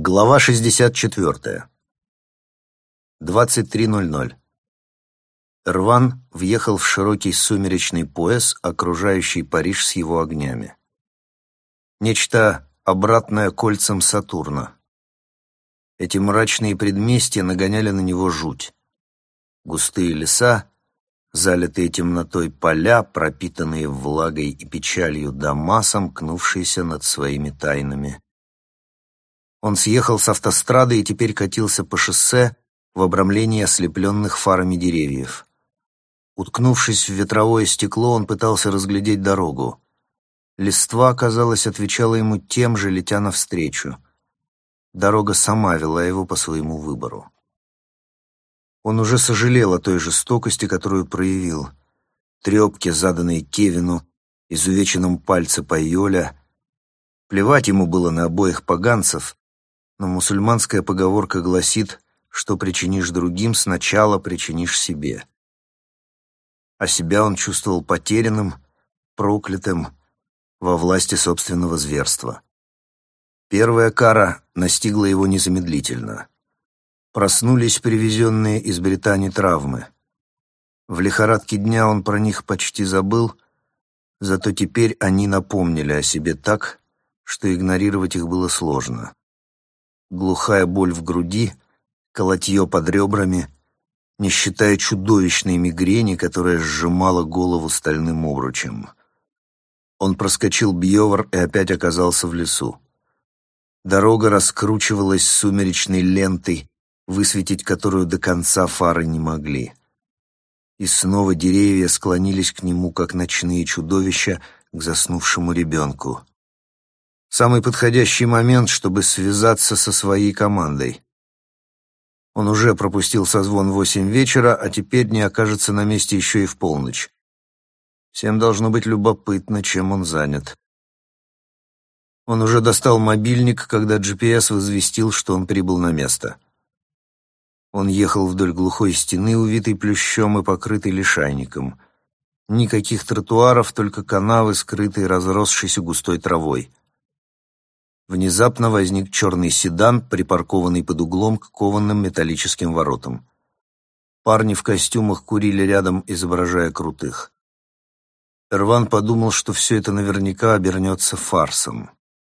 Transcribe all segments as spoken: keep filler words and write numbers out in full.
Глава шестьдесят четвертая. двадцать три ноль ноль. Эрван въехал в широкий сумеречный пояс, окружающий Париж с его огнями. Нечто обратное кольцам Сатурна. Эти мрачные предместья нагоняли на него жуть. Густые леса, залитые темнотой поля, пропитанные влагой и печалью дома, сомкнувшиеся над своими тайнами. Он съехал с автострады и теперь катился по шоссе в обрамлении ослепленных фарами деревьев. Уткнувшись в ветровое стекло, он пытался разглядеть дорогу. Листва, казалось, отвечала ему тем же, летя навстречу. Дорога сама вела его по своему выбору. Он уже сожалел о той жестокости, которую проявил. Трепке, заданной Кевину, изувеченном пальце Пайоля. Плевать ему было на обоих поганцев, но мусульманская поговорка гласит, что причинишь другим, сначала причинишь себе. А себя он чувствовал потерянным, проклятым, во власти собственного зверства. Первая кара настигла его незамедлительно. Проснулись привезенные из Британии травмы. В лихорадке дня он про них почти забыл, зато теперь они напомнили о себе так, что игнорировать их было сложно. Глухая боль в груди, колотье под ребрами, не считая чудовищной мигрени, которая сжимала голову стальным обручем. Он проскочил Бьёвр и опять оказался в лесу. Дорога раскручивалась сумеречной лентой, высветить которую до конца фары не могли. И снова деревья склонились к нему, как ночные чудовища к заснувшему ребенку. Самый подходящий момент, чтобы связаться со своей командой. Он уже пропустил созвон в восемь вечера, а теперь не окажется на месте еще и в полночь. Всем должно быть любопытно, чем он занят. Он уже достал мобильник, когда джи пи эс возвестил, что он прибыл на место. Он ехал вдоль глухой стены, увитой плющом и покрытой лишайником. Никаких тротуаров, только канавы, скрытые разросшейся густой травой. Внезапно возник черный седан, припаркованный под углом к кованым металлическим воротам. Парни в костюмах курили рядом, изображая крутых. Эрван подумал, что все это наверняка обернется фарсом.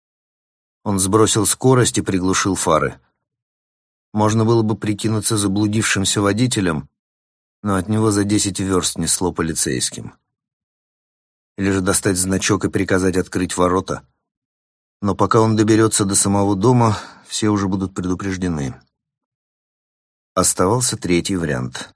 Он сбросил скорость и приглушил фары. Можно было бы прикинуться заблудившимся водителем, но от него за десять верст несло полицейским. Или же достать значок и приказать открыть ворота. Но пока он доберется до самого дома, все уже будут предупреждены. Оставался третий вариант.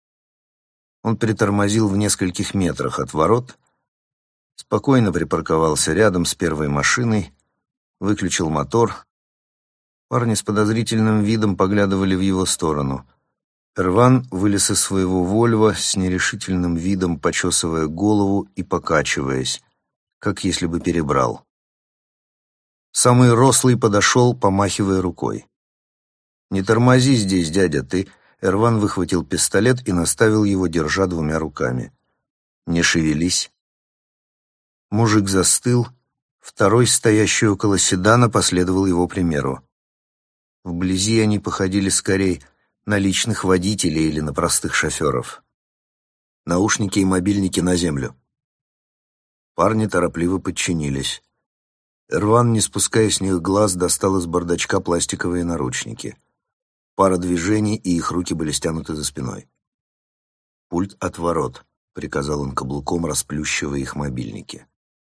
Он притормозил в нескольких метрах от ворот, спокойно припарковался рядом с первой машиной, выключил мотор. Парни с подозрительным видом поглядывали в его сторону. Эрван вылез из своего «Вольво» с нерешительным видом, почесывая голову и покачиваясь, как если бы перебрал. Самый рослый подошел, помахивая рукой. «Не тормози здесь, дядя, ты...» Эрван выхватил пистолет и наставил его, держа двумя руками. «Не шевелись». Мужик застыл, второй, стоящий около седана, последовал его примеру. Вблизи они походили скорее на личных водителей или на простых шоферов. Наушники и мобильники на землю. Парни торопливо подчинились. Эрван, не спуская с них глаз, достал из бардачка пластиковые наручники. Пара движений, и их руки были стянуты за спиной. «Пульт от ворот», — приказал он каблуком, расплющивая их мобильники.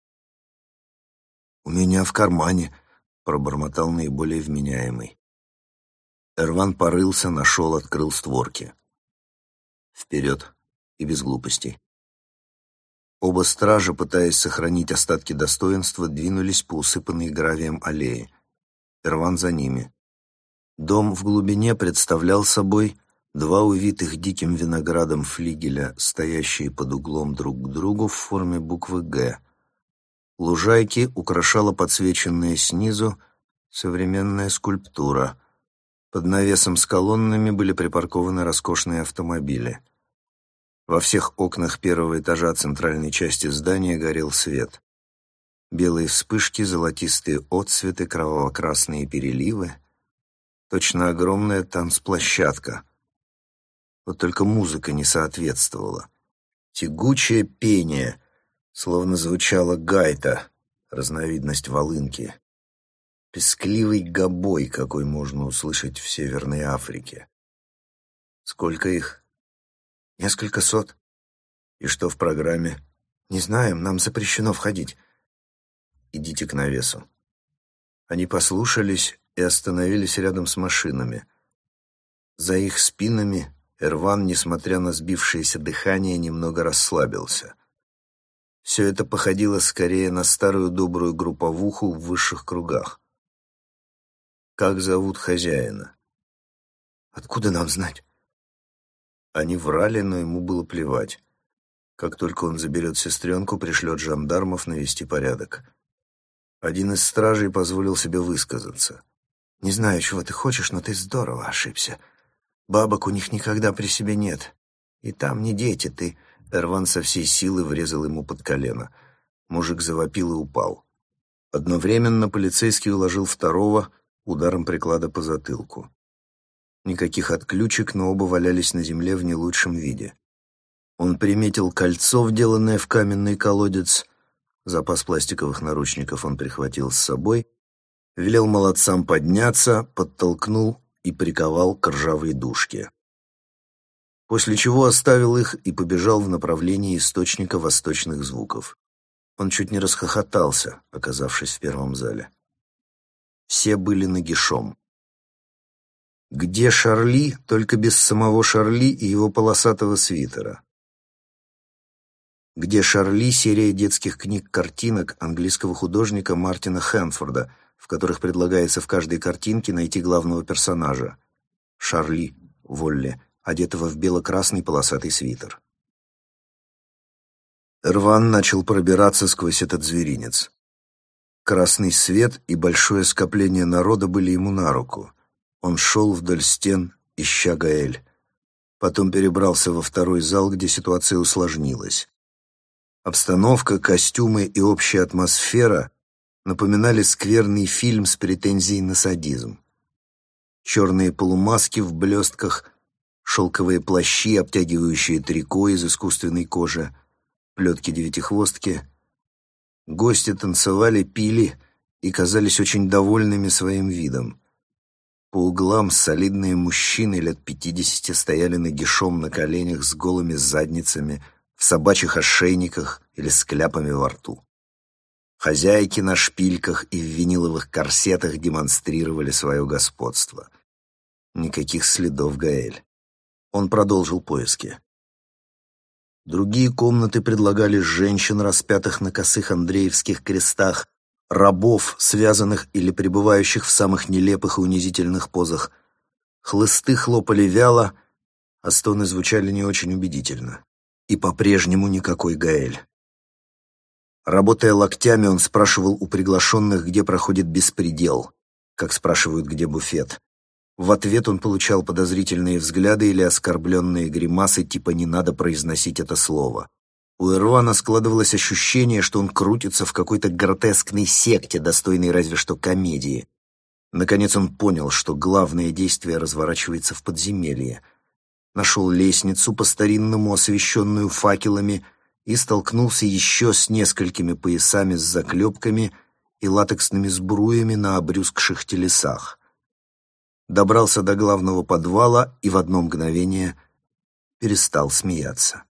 «У меня в кармане», — пробормотал наиболее вменяемый. Эрван порылся, нашел, открыл створки. Вперед, и без глупостей. Оба стража, пытаясь сохранить остатки достоинства, двинулись по усыпанной гравием аллее. Эрван за ними. Дом в глубине представлял собой два увитых диким виноградом флигеля, стоящие под углом друг к другу в форме буквы «Г». Лужайки украшала подсвеченная снизу современная скульптура. Под навесом с колоннами были припаркованы роскошные автомобили. Во всех окнах первого этажа центральной части здания горел свет. Белые вспышки, золотистые отсветы, кроваво-красные переливы. Точно огромная танцплощадка. Вот только музыка не соответствовала. Тягучее пение, словно звучала гайта, разновидность волынки. Пескливый гобой, какой можно услышать в Северной Африке. Сколько их? Несколько сот. И что в программе? Не знаем, нам запрещено входить. Идите к навесу. Они послушались и остановились рядом с машинами. За их спинами Эрван, несмотря на сбившееся дыхание, немного расслабился. Все это походило скорее на старую добрую групповуху в высших кругах. Как зовут хозяина? Откуда нам знать? Они врали, но ему было плевать. Как только он заберет сестренку, пришлет жандармов навести порядок. Один из стражей позволил себе высказаться. «Не знаю, чего ты хочешь, но ты здорово ошибся. Бабок у них никогда при себе нет. И там не дети, ты...» Эрван со всей силы врезал ему под колено. Мужик завопил и упал. Одновременно полицейский уложил второго ударом приклада по затылку. Никаких отключек, но оба валялись на земле в не лучшем виде. Он приметил кольцо, вделанное в каменный колодец. Запас пластиковых наручников он прихватил с собой, велел молодцам подняться, подтолкнул и приковал к ржавой дужке. После чего оставил их и побежал в направлении источника восточных звуков. Он чуть не расхохотался, оказавшись в первом зале. Все были нагишом. Где Шарли, только без самого Шарли и его полосатого свитера? Где Шарли — серия детских книг-картинок английского художника Мартина Хэнфорда, в которых предлагается в каждой картинке найти главного персонажа. Шарли, Волли, одетого в бело-красный полосатый свитер. Эрван начал пробираться сквозь этот зверинец. Красный свет и большое скопление народа были ему на руку. Он шел вдоль стен, ища Гаэль. Потом перебрался во второй зал, где ситуация усложнилась. Обстановка, костюмы и общая атмосфера напоминали скверный фильм с претензией на садизм. Черные полумаски в блестках, шелковые плащи, обтягивающие трико из искусственной кожи, плетки-девятихвостки. Гости танцевали, пили и казались очень довольными своим видом. По углам солидные мужчины лет пятидесяти стояли нагишом на коленях с голыми задницами, в собачьих ошейниках или с кляпами во рту. Хозяйки на шпильках и в виниловых корсетах демонстрировали свое господство. Никаких следов Гаэль. Он продолжил поиски. Другие комнаты предлагали женщин, распятых на косых андреевских крестах, рабов, связанных или пребывающих в самых нелепых и унизительных позах. Хлысты хлопали вяло, а стоны звучали не очень убедительно. И по-прежнему никакой Гаэль. Работая локтями, он спрашивал у приглашенных, где проходит беспредел, как спрашивают, где буфет. В ответ он получал подозрительные взгляды или оскорбленные гримасы, типа «не надо произносить это слово». У Эрвана складывалось ощущение, что он крутится в какой-то гротескной секте, достойной разве что комедии. Наконец он понял, что главное действие разворачивается в подземелье. Нашел лестницу, по-старинному освещенную факелами, и столкнулся еще с несколькими поясами с заклепками и латексными сбруями на обрюзгших телесах. Добрался до главного подвала и в одно мгновение перестал смеяться.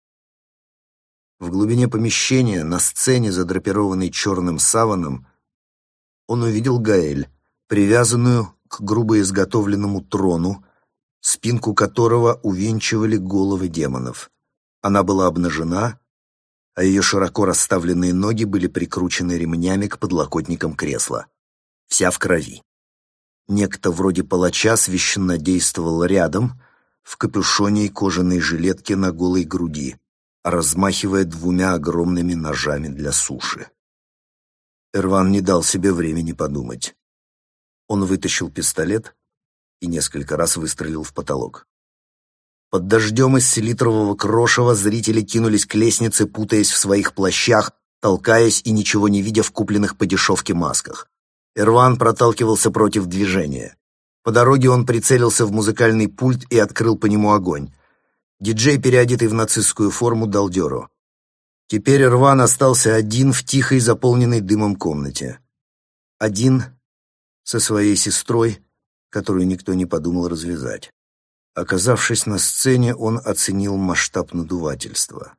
В глубине помещения, на сцене, задрапированной черным саваном, он увидел Гаэль, привязанную к грубо изготовленному трону, спинку которого увенчивали головы демонов. Она была обнажена, а ее широко расставленные ноги были прикручены ремнями к подлокотникам кресла. Вся в крови. Некто вроде палача священно действовал рядом, в капюшоне и кожаной жилетке на голой груди, размахивая двумя огромными ножами для суши. Эрван не дал себе времени подумать. Он вытащил пистолет и несколько раз выстрелил в потолок. Под дождем из селитрового крошева зрители кинулись к лестнице, путаясь в своих плащах, толкаясь и ничего не видя в купленных по дешевке масках. Эрван проталкивался против движения. По дороге он прицелился в музыкальный пульт и открыл по нему огонь. Диджей, переодетый в нацистскую форму, дал дёру. Теперь Рван остался один в тихой, заполненной дымом комнате. Один со своей сестрой, которую никто не подумал развязать. Оказавшись на сцене, он оценил масштаб надувательства.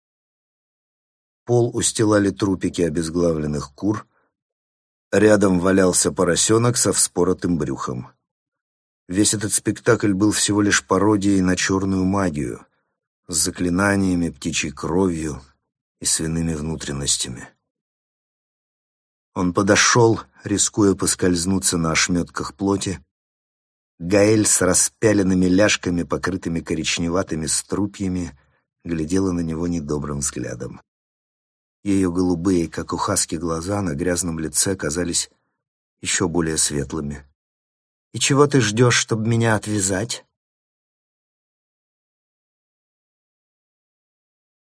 Пол устилали трупики обезглавленных кур. Рядом валялся поросенок со вспоротым брюхом. Весь этот спектакль был всего лишь пародией на черную магию, с заклинаниями, птичьей кровью и свиными внутренностями. Он подошел, рискуя поскользнуться на ошметках плоти. Гаэль с распяленными ляжками, покрытыми коричневатыми струпьями, глядела на него недобрым взглядом. Ее голубые, как у хаски, глаза на грязном лице казались еще более светлыми. «И чего ты ждешь, чтобы меня отвязать?»